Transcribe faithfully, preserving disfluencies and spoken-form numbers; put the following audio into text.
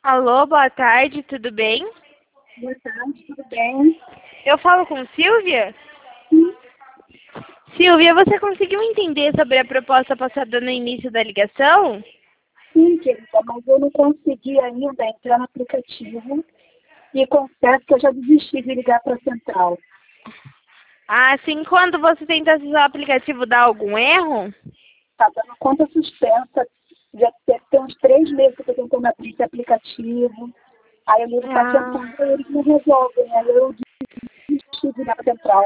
Alô, boa tarde, tudo bem? Boa tarde, tudo bem? Eu falo com Silvia? Sim, Silvia, você conseguiu entender sobre a proposta passada no início da ligação? sim, querida, mas eu não consegui ainda entrar no aplicativo e confesso que eu já desisti de ligar para a central. Ah, sim, quando você tenta acessar o aplicativo dá algum erro? Está dando conta suspensa, já deve ter uns três meses que eu estou tentando abrir esse aplicativo. Aí eu ligo para a Ah, central e eles não resolvem. Aí eu desisti de ligar para a central.